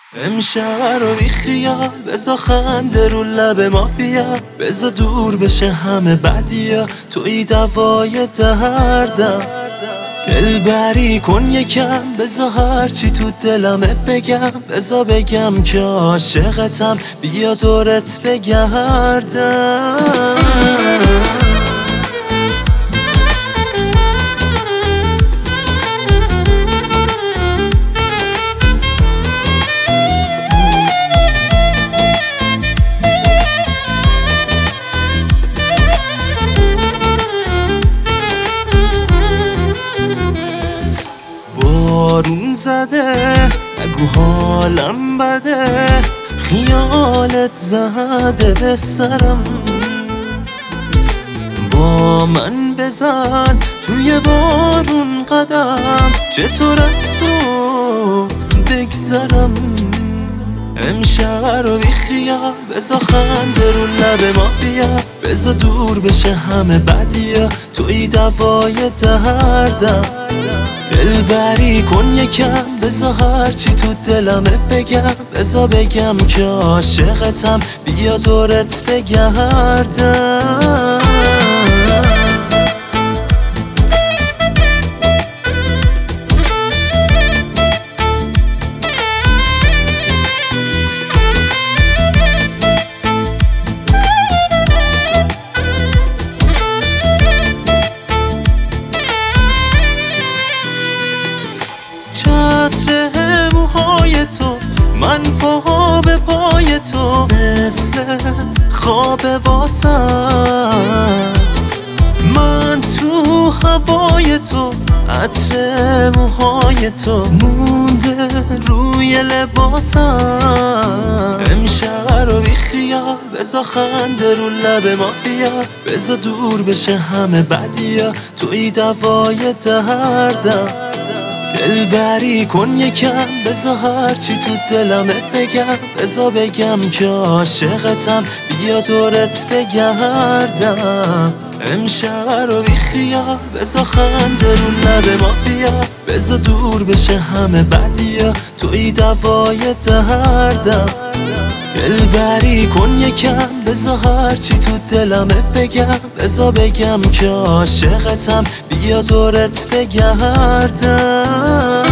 امشب رو بی خیال بزا خنده رو لب ما بیا، بزا دور بشه همه بدیا، توی دوای دردم. دلبری کن یکم، بزا هرچی تو دلمه بگم، بزا بگم که عاشقتم، بیا دورت بگردم. بارون زده نگو حالم بده، خیالت زده به سرم. با من بزن توی بارون قدم، چطور از تو بگذرم. امشب رو بی خیال بزا خنده رو لب ما بیا، بزا دور بشه همه بدیا، توی دوای دردم. دلبری کن یکم، بزا هرچی تو دلمه بگم، بزا بگم که عاشقتم، بیا دورت بگردم. چتر موهای تو، من پا به پای تو، مثل خواب واسم. من تو هوای تو، عطر موهای تو مونده روی لباسم. امشب رو بی خیال بزا خنده رو لب ما بیا، بزا دور بشه همه بدیا، توی دوای دردم. دلبری کن یکم، بزا هرچی تو دلمه بگم، بزا بگم که عاشقتم، بیا دورت بگردم. امشب رو بی خیال بزا خنده رو لب ما بیا، بزا دور بشه همه بدیا، توی دوای دردم. دلبری کن یکم، بزا هرچی تو دلمه بگم، بزا بگم که عاشقتم، بیا دورت بگردم.